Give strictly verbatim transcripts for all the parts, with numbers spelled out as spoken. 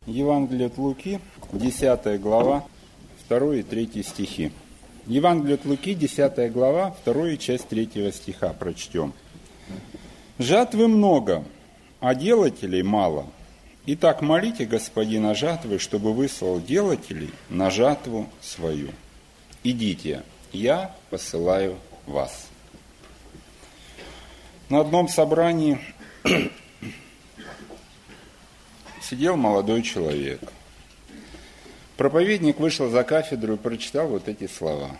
Евангелие от Луки, десятая глава, второй и третий стихи. Евангелие от Луки, десятая глава, вторая часть третьего стиха прочтем. «Жатвы много, а делателей мало. Итак, молите Господина жатвы, чтобы выслал делателей на жатву свою. Идите, я посылаю вас». На одном собрании сидел молодой человек. Проповедник вышел за кафедру и прочитал вот эти слова.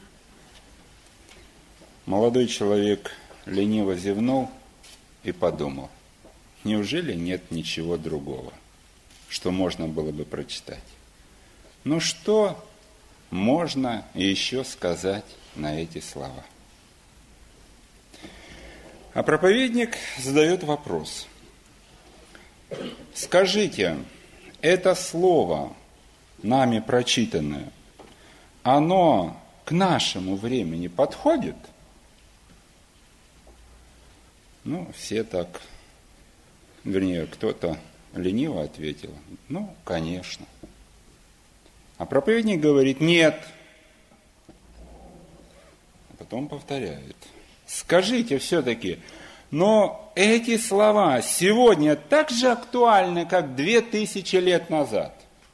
Молодой человек лениво зевнул и подумал: неужели нет ничего другого, что можно было бы прочитать? Ну что можно еще сказать на эти слова? А проповедник задает вопрос. Скажите, это слово, нами прочитанное, оно к нашему времени подходит? Ну, все так, вернее, кто-то лениво ответил: ну, конечно. А проповедник говорит: нет. А потом повторяет: скажите все-таки, но эти слова сегодня так же актуальны, как две тысячи лет назад.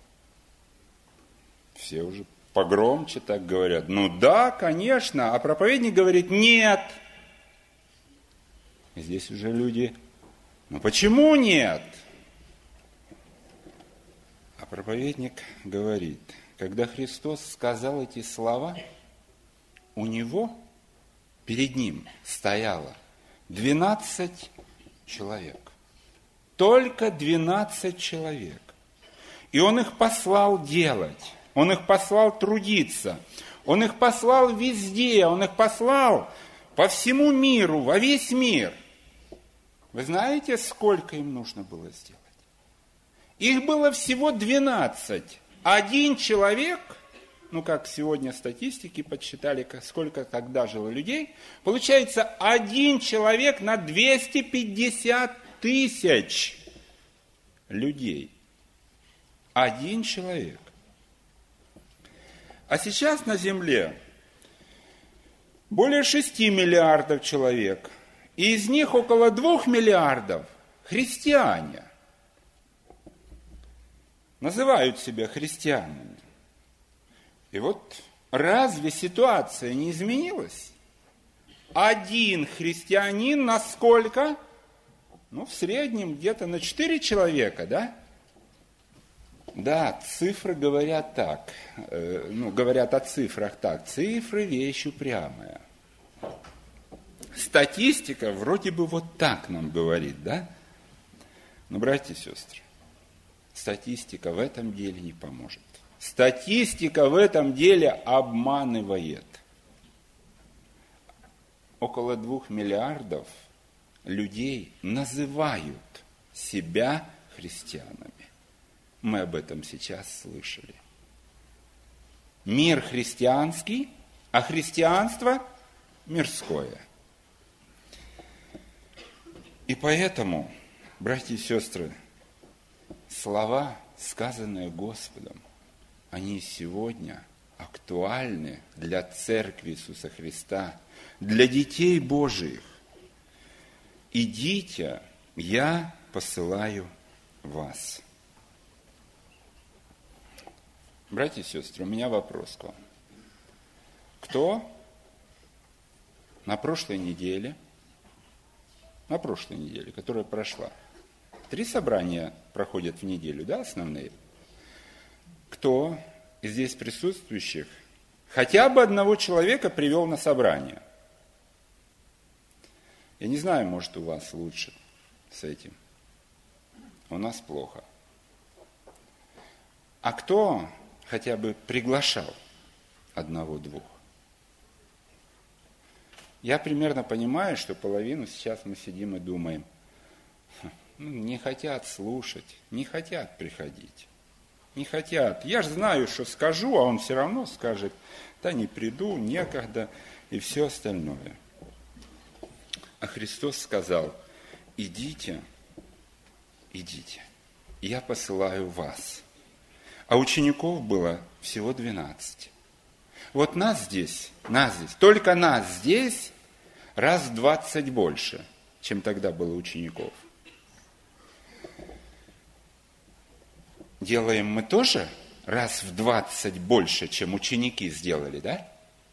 Все уже погромче так говорят: ну да, конечно. А проповедник говорит: нет. И здесь уже люди: ну почему нет? А проповедник говорит: когда Христос сказал эти слова, у него, перед ним стояло двенадцать человек. Только двенадцать человек. И он их послал делать. Он их послал трудиться. Он их послал везде. Он их послал по всему миру, во весь мир. Вы знаете, сколько им нужно было сделать? Их было всего двенадцать. Один человек, ну как сегодня статистики подсчитали, сколько тогда жило людей, получается один человек на двести пятьдесят тысяч людей. Один человек. А сейчас на Земле более шести миллиардов человек. И из них около двух миллиардов христиане. Называют себя христианами. И вот разве ситуация не изменилась? Один христианин на сколько? Ну, в среднем где-то на четыре человека, да? Да, цифры говорят так. Э, ну, говорят о цифрах так. Цифры – вещь упрямая. Статистика вроде бы вот так нам говорит, да? Но, братья и сестры, статистика в этом деле не поможет. Статистика в этом деле обманывает. Около двух миллиардов людей называют себя христианами. Мы об этом сейчас слышали. Мир христианский, а христианство мирское. И поэтому, братья и сестры, слова, сказанные Господом, они сегодня актуальны для Церкви Иисуса Христа, для детей Божиих. Идите, я посылаю вас. Братья и сестры, у меня вопрос к вам. Кто на прошлой неделе, на прошлой неделе, которая прошла, три собрания проходят в неделю, да, основные? Кто из здесь присутствующих хотя бы одного человека привел на собрание? Я не знаю, может, у вас лучше с этим. У нас плохо. А кто хотя бы приглашал одного-двух? Я примерно понимаю, что половину сейчас мы сидим и думаем: ну, не хотят слушать, не хотят приходить. Не хотят. Я же знаю, что скажу, а он все равно скажет: да не приду, некогда, и все остальное. А Христос сказал: идите, идите. я посылаю вас. А учеников было всего двенадцать. Вот нас здесь, нас здесь, только нас здесь раз в двадцать больше, чем тогда было учеников. Делаем мы тоже раз в двадцать больше, чем ученики сделали, да?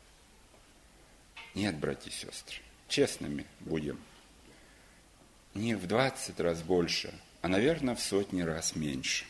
Нет, братья и сестры, честными будем. Не в двадцать раз больше, а, наверное, в сотни раз меньше.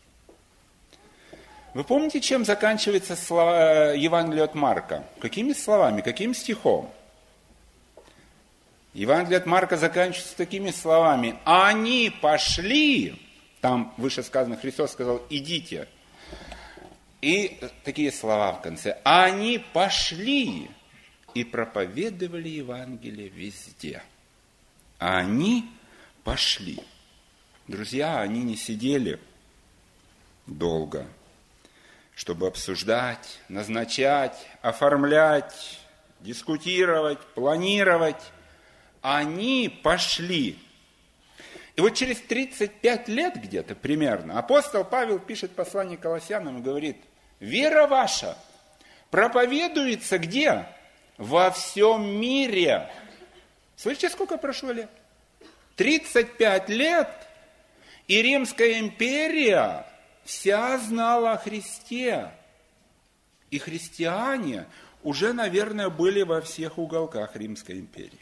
Вы помните, чем заканчивается слова, Евангелие от Марка? Какими словами, каким стихом? Евангелие от Марка заканчивается такими словами. Они пошли, там выше сказано, Христос сказал, идите. И такие слова в конце. Они пошли и проповедовали Евангелие везде. А они пошли. Друзья, они не сидели долго, чтобы обсуждать, назначать, оформлять, дискутировать, планировать. Они пошли. И вот через тридцать пять лет где-то примерно апостол Павел пишет послание Колоссянам и говорит, вера ваша проповедуется где? Во всем мире. Слышите, сколько прошло лет? тридцать пять лет, и Римская империя вся знала о Христе. И христиане уже, наверное, были во всех уголках Римской империи.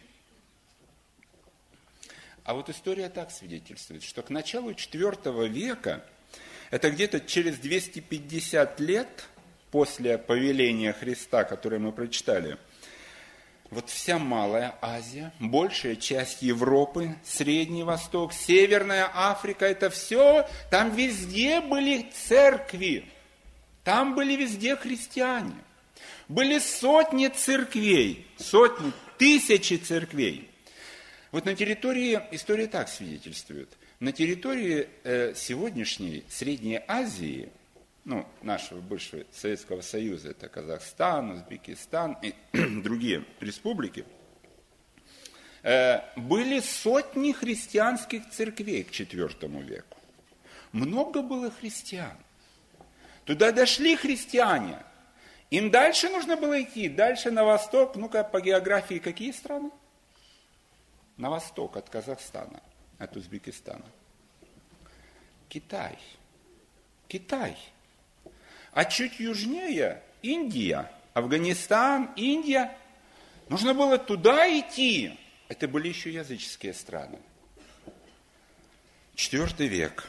А вот история так свидетельствует, что к началу четвёртого века, это где-то через двести пятьдесят лет после повеления Христа, которое мы прочитали, вот вся Малая Азия, большая часть Европы, Средний Восток, Северная Африка, это все, там везде были церкви, там были везде христиане. Были сотни церквей, сотни, тысячи церквей. Вот на территории, история так свидетельствует, на территории э, сегодняшней Средней Азии, ну, нашего бывшего Советского Союза, это Казахстан, Узбекистан и другие республики, э, были сотни христианских церквей к четвёртому веку. Много было христиан. Туда дошли христиане. Им дальше нужно было идти, дальше на восток, ну-ка по географии какие страны? На восток от Казахстана, от Узбекистана. Китай. Китай. А чуть южнее Индия, Афганистан, Индия. Нужно было туда идти. Это были еще языческие страны. Четвертый век.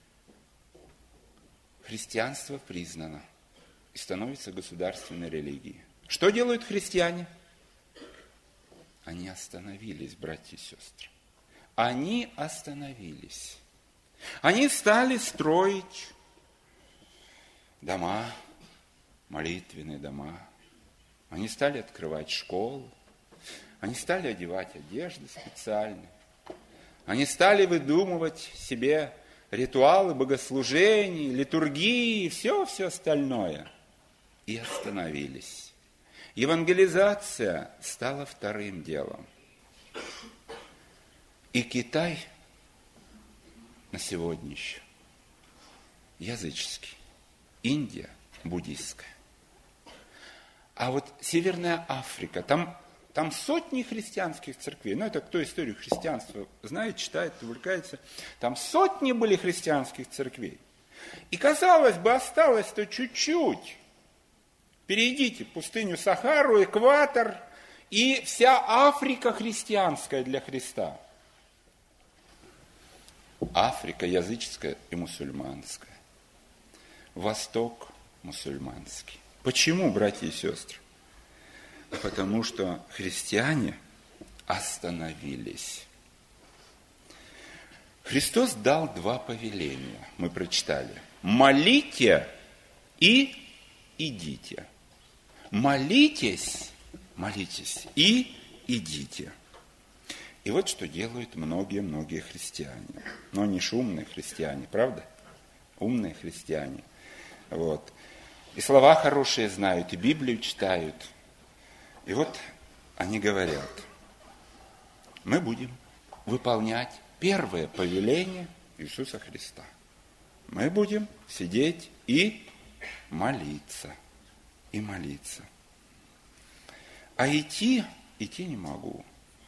Христианство признано и становится государственной религией. Что делают христиане? Они остановились, братья и сестры. Они остановились. Они стали строить дома, молитвенные дома. Они стали открывать школы. Они стали одевать одежды специальные. Они стали выдумывать себе ритуалы богослужений, литургии, все-все остальное. И остановились. Евангелизация стала вторым делом. И Китай на сегодня еще языческий, Индия буддийская. А вот Северная Африка, там, там сотни христианских церквей. Ну, это кто историю христианства знает, читает, увлекается. Там сотни были христианских церквей. И, казалось бы, осталось-то чуть-чуть. Перейдите пустыню Сахару, экватор, и вся Африка христианская для Христа. Африка языческая и мусульманская. Восток мусульманский. Почему, братья и сестры? Потому что христиане остановились. Христос дал два повеления, мы прочитали. Молите и идите. Молитесь, молитесь и идите. И вот что делают многие-многие христиане. Но они же умные христиане, правда? Умные христиане. Вот. И слова хорошие знают, и Библию читают. И вот они говорят, мы будем выполнять первое повеление Иисуса Христа. Мы будем сидеть и молиться. И молиться. А идти, идти не могу.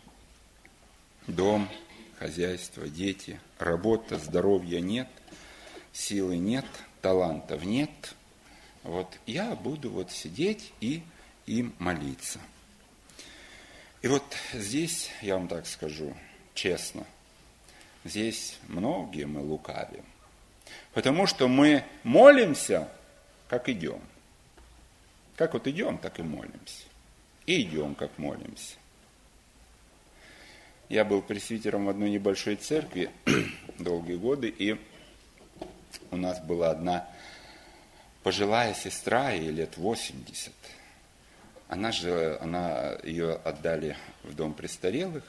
Дом, хозяйство, дети, работа, здоровья нет, силы нет, талантов нет. Вот я буду вот сидеть и им молиться. И вот здесь, я вам так скажу, честно, здесь многие мы лукавим. Потому что мы молимся, как идем. Как вот идем, так и молимся. И идем, как молимся. Я был пресвитером в одной небольшой церкви долгие годы, и у нас была одна пожилая сестра, ей лет восемьдесят. Она же, она, ее отдали в дом престарелых.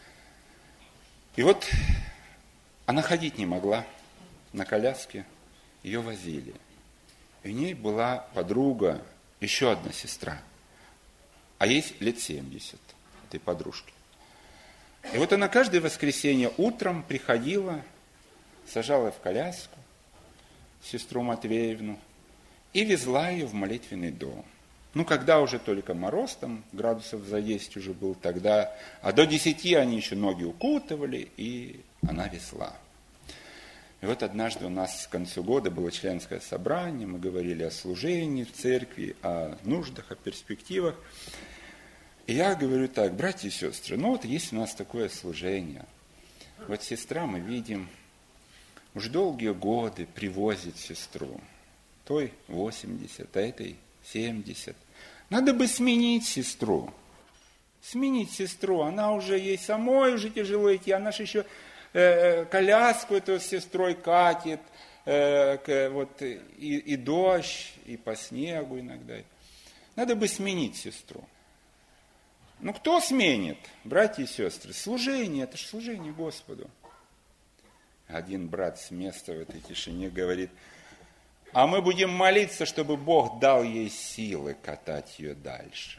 И вот она ходить не могла на коляске, ее возили. И у ней была подруга, еще одна сестра, а ей лет семьдесят, этой подружки. И вот она каждое воскресенье утром приходила, сажала в коляску сестру Матвеевну и везла ее в молитвенный дом. Ну, когда уже только мороз, там градусов за десять уже был тогда, а до десяти они еще ноги укутывали, и она везла. И вот однажды у нас к концу года было членское собрание, мы говорили о служении в церкви, о нуждах, о перспективах. И я говорю так: братья и сестры, ну вот есть у нас такое служение. Вот сестра, мы видим, уж долгие годы привозит сестру. Той восемьдесят, а этой семьдесят. Надо бы сменить сестру. Сменить сестру. Она уже, ей самой уже тяжело идти. Она же еще э, коляску эту с сестрой катит. Э, к, вот, и, и дождь, и по снегу иногда. Надо бы сменить сестру. Ну, кто сменит, братья и сестры? Служение, это же служение Господу. Один брат с места в этой тишине говорит: а мы будем молиться, чтобы Бог дал ей силы катать ее дальше.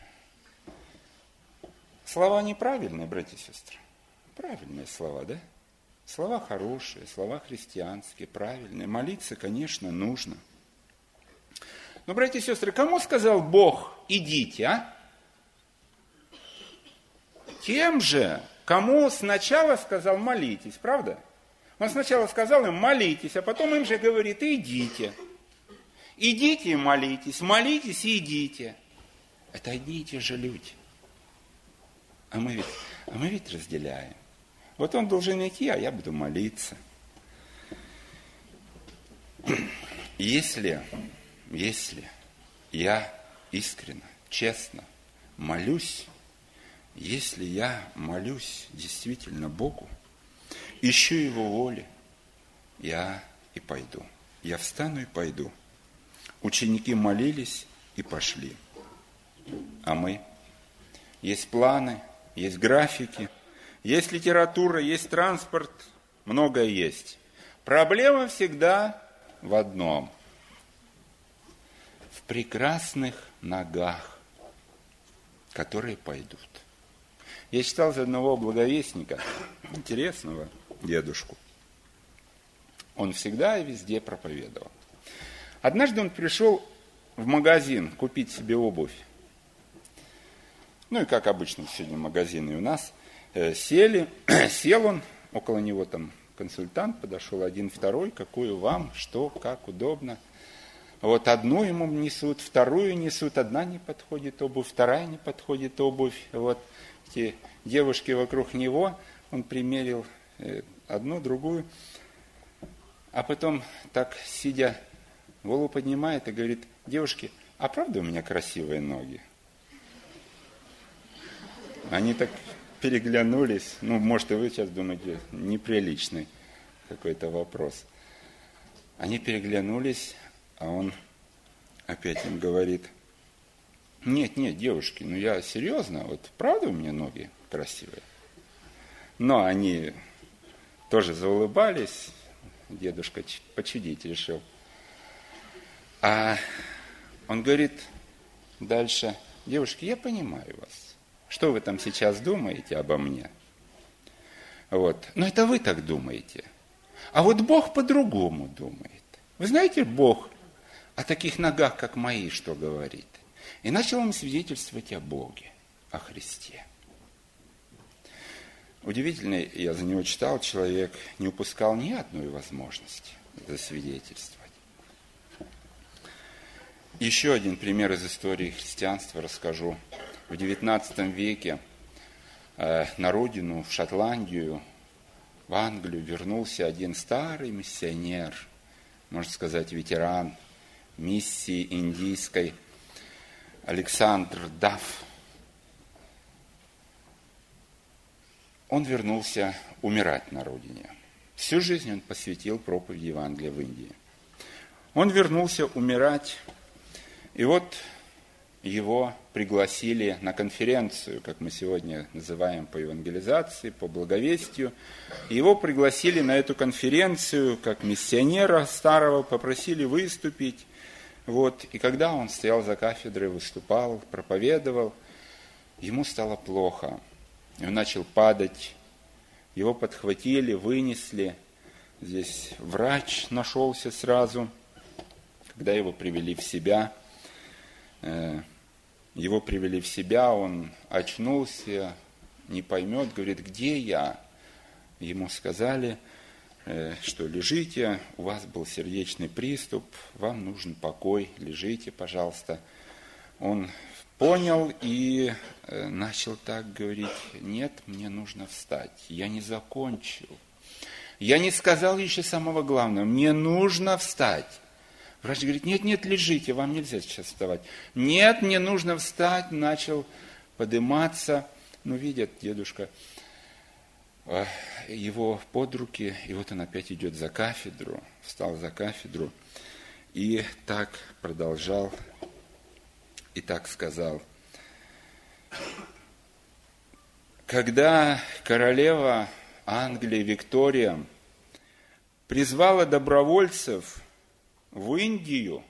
Слова неправильные, братья и сестры? Правильные слова, да? Слова хорошие, слова христианские, правильные. Молиться, конечно, нужно. Но, братья и сестры, кому сказал Бог: идите, а? Тем же, кому сначала сказал: молитесь, правда? Он сначала сказал им: молитесь, а потом им же говорит: идите. Идите и молитесь, молитесь и идите. Это одни и те же люди. А мы ведь, а мы ведь разделяем. Вот он должен идти, а я буду молиться. Если, если я искренне, честно молюсь, если я молюсь действительно Богу, ищу Его воли, я и пойду. Я встану и пойду. Ученики молились и пошли. А мы? Есть планы, есть графики, есть литература, есть транспорт, многое есть. Проблема всегда в одном. В прекрасных ногах, которые пойдут. Я читал за одного благовестника, интересного дедушку. Он всегда и везде проповедовал. Однажды он пришел в магазин купить себе обувь. Ну и как обычно сегодня магазины у нас. Э, сели, сел он, около него там консультант подошел, один, второй, какую вам, что, как, удобно. Вот одну ему несут, вторую несут, одна не подходит обувь, вторая не подходит обувь. Вот эти девушки вокруг него, он примерил одну, другую. А потом так, сидя, голову поднимает и говорит: девушки, а правда у меня красивые ноги? Они так переглянулись. Ну, может, и вы сейчас думаете, неприличный какой-то вопрос. Они переглянулись, а он опять им говорит: нет, нет, девушки, ну я серьезно, вот правда у меня ноги красивые? Но они тоже заулыбались, дедушка почудить решил. А он говорит дальше: девушки, я понимаю вас, что вы там сейчас думаете обо мне. Вот. Но это вы так думаете. А вот Бог по-другому думает. Вы знаете, Бог о таких ногах, как мои, что говорит? И начал им свидетельствовать о Боге, о Христе. Удивительно, я за него читал, человек не упускал ни одной возможности засвидетельствовать. Еще один пример из истории христианства расскажу. В девятнадцатом веке э, на родину, в Шотландию, в Англию вернулся один старый миссионер, можно сказать, ветеран миссии индийской, Александр Дафф. Он вернулся умирать на родине. Всю жизнь он посвятил проповеди Евангелия в Индии. Он вернулся умирать, и вот его пригласили на конференцию, как мы сегодня называем, по евангелизации, по благовестию. Его пригласили на эту конференцию, как миссионера старого, попросили выступить. Вот. И когда он стоял за кафедрой, выступал, проповедовал, ему стало плохо. И он начал падать. Его подхватили, вынесли. Здесь врач нашелся сразу. Когда его привели в себя, его привели в себя, он очнулся, не поймет, говорит, где я? Ему сказали, что лежите, у вас был сердечный приступ, вам нужен покой, лежите, пожалуйста. Он понял и начал так говорить, нет, мне нужно встать, я не закончил. Я не сказал еще самого главного, мне нужно встать. Врач говорит, нет, нет, лежите, вам нельзя сейчас вставать. Нет, мне нужно встать, начал подниматься. Ну, видят, дедушка, его под руки, и вот он опять идет за кафедру, встал за кафедру, и так продолжал, и так сказал. Когда королева Англии Виктория призвала добровольцев в Индию,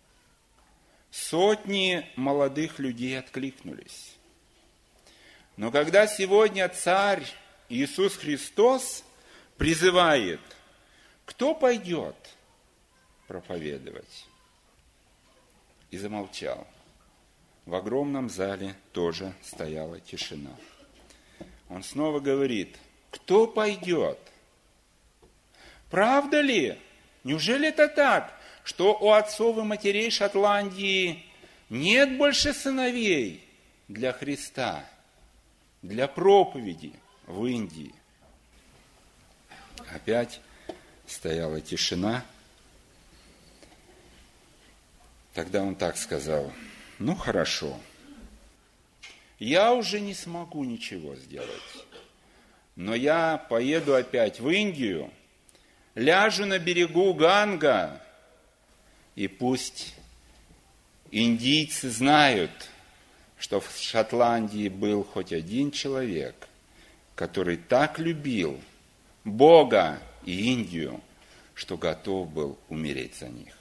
сотни молодых людей откликнулись. Но когда сегодня царь Иисус Христос призывает, кто пойдет проповедовать? И замолчал. В огромном зале тоже стояла тишина. Он снова говорит, кто пойдет? Правда ли? Неужели это так, что у отцов и матерей Шотландии нет больше сыновей для Христа, для проповеди в Индии? Опять стояла тишина. Тогда он так сказал, ну хорошо, я уже не смогу ничего сделать, но я поеду опять в Индию, ляжу на берегу Ганга, и пусть индийцы знают, что в Шотландии был хоть один человек, который так любил Бога и Индию, что готов был умереть за них.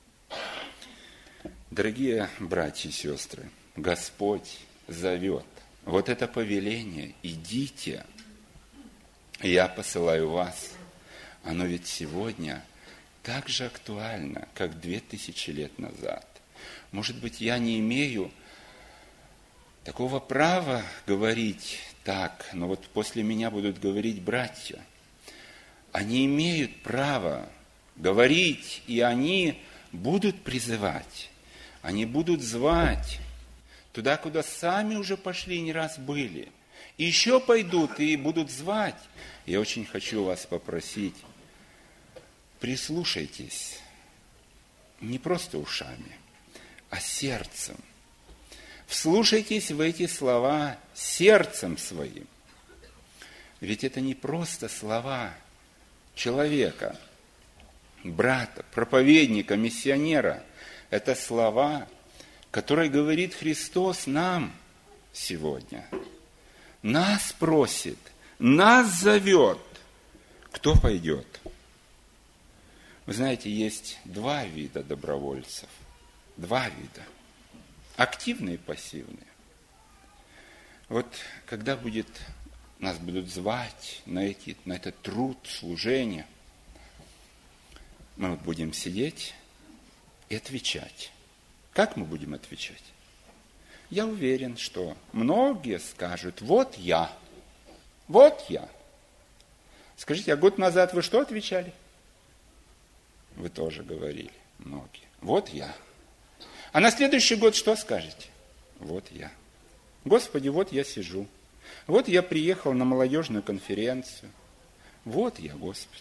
Дорогие братья и сестры, Господь зовет. Вот это повеление, идите, я посылаю вас. Оно ведь сегодня так же актуально, как две тысячи лет назад. Может быть, я не имею такого права говорить так, но вот после меня будут говорить братья. Они имеют право говорить, и они будут призывать, они будут звать туда, куда сами уже пошли, не раз были. И еще пойдут и будут звать. Я очень хочу вас попросить, прислушайтесь не просто ушами, а сердцем. Вслушайтесь в эти слова сердцем своим. Ведь это не просто слова человека, брата, проповедника, миссионера. Это слова, которые говорит Христос нам сегодня. Нас просит, нас зовет. Кто пойдет? Вы знаете, есть два вида добровольцев. Два вида. Активные и пассивные. Вот когда будет, нас будут звать на, эти, на этот труд, служение, мы вот будем сидеть и отвечать. Как мы будем отвечать? Я уверен, что многие скажут: вот я, вот я. Скажите, а год назад вы что отвечали? Вы тоже говорили, многие. Вот я. А на следующий год что скажете? Вот я. Господи, вот я сижу. Вот я приехал на молодежную конференцию. Вот я, Господи.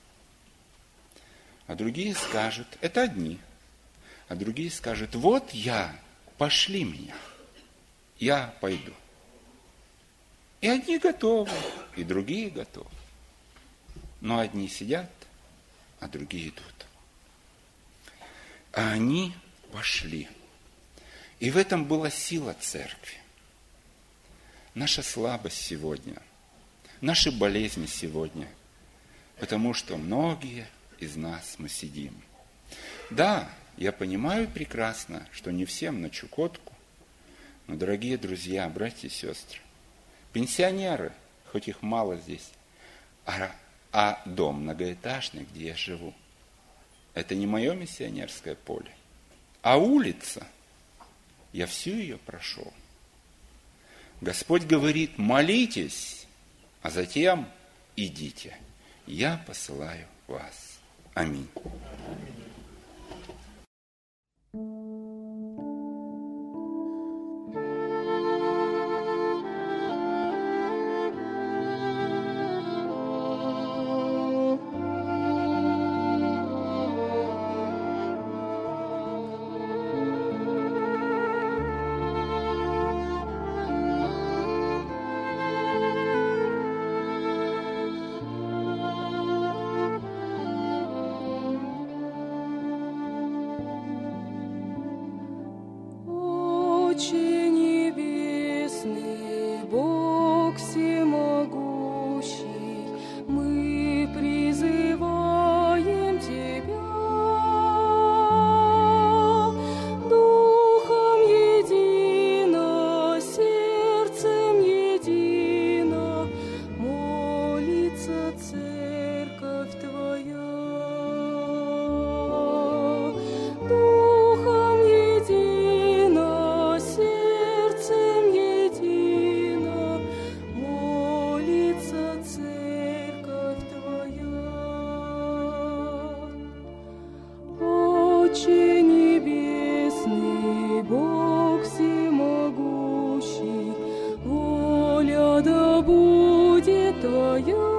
А другие скажут, это одни. А другие скажут, вот я, пошли меня. Я пойду. И одни готовы, и другие готовы. Но одни сидят, а другие идут. А они пошли. И в этом была сила церкви. Наша слабость сегодня, наши болезни сегодня, потому что многие из нас мы сидим. Да, я понимаю прекрасно, что не всем на Чукотку, но, дорогие друзья, братья и сестры, пенсионеры, хоть их мало здесь, а, а дом многоэтажный, где я живу, это не мое миссионерское поле, а улица, я всю ее прошел. Господь говорит, молитесь, а затем идите. Я посылаю вас. Аминь. Воля да будет Твоя.